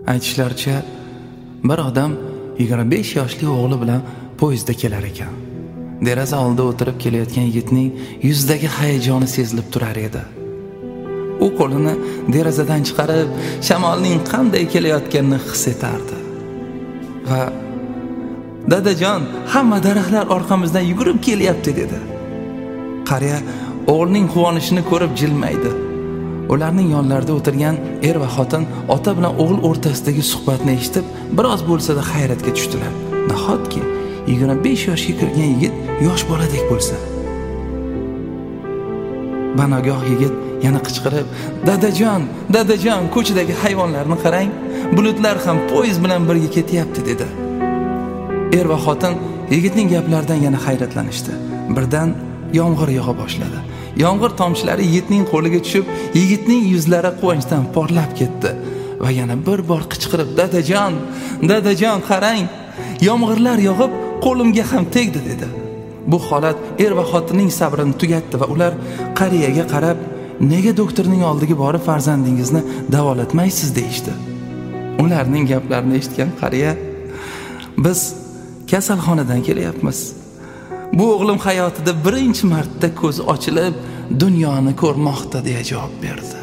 Aytishlaricha, bir odam 25 yoshli o'g'li bilan poyezdda kelar ekan. Deraza oldida o'tirib kelayotgan yigitning yuzidagi hayajoni sezilib turar edi. U qo'lini derazadan chiqarib, shamolning qanday kelayotganini his etardi. Va "Dadajon, hamma daraxtlar orqamizdan yugurib kelyapti" dedi. Qariya o'g'lining quvonishini ko'rib jilmaydi. Ularning yonlarida o'tirgan er va xotin ota bilan o'g'il o'rtasidagi suhbatni eshitib, biroz bo'lsa-da hayratga tushdilar. Nahotki 25 yoshga kirgan yigit yosh boladek bo'lsa. Banogoh yigit yana qichqirib, "Dadajon, ko'chadagi hayvonlarni qarang, bulutlar ham poyezd bilan birga ketyapti" dedi. Er va xotin yigitning gaplaridan yana hayratlanishdi. Birdan yomg'ir yog'a boshladi. Yomg'ir tomchilari yigitning qo'liga tushib, yigitning yuzlari quvonchdan porlab ketdi va yana bir bor qichqirib, "Dadajon, qarang, yomg'irlar yog'ib, qo'limga ham tegdi" dedi. Bu holat er va xotinning sabrini tugatdi va ular qariyaga qarab, "Nega doktorning oldiga borib farzandingizni davolatmaysiz?" deyishdi. Ularning gaplarini eshitgan qariya, "Biz kasalxonadan kelyapmiz. Bu o'g'lim hayotida birinchi marta ko'zi ochilib, dunyoni ko'rmoqda" deya javob berdi.